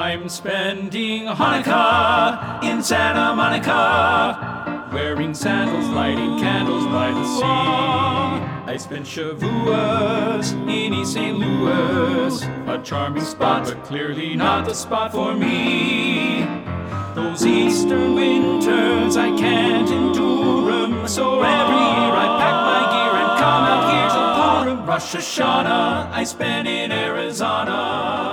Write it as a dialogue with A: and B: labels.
A: I'm spending Hanukkah in Santa Monica, wearing sandals, lighting candles by the sea. I spent Shavuos in East St. Louis, a charming spot, but clearly not the spot for me. Those eastern winters, I can't endure 'em, so every year I pack my gear and come out here to Purim. Rosh Hashanah, I spend in Arizona.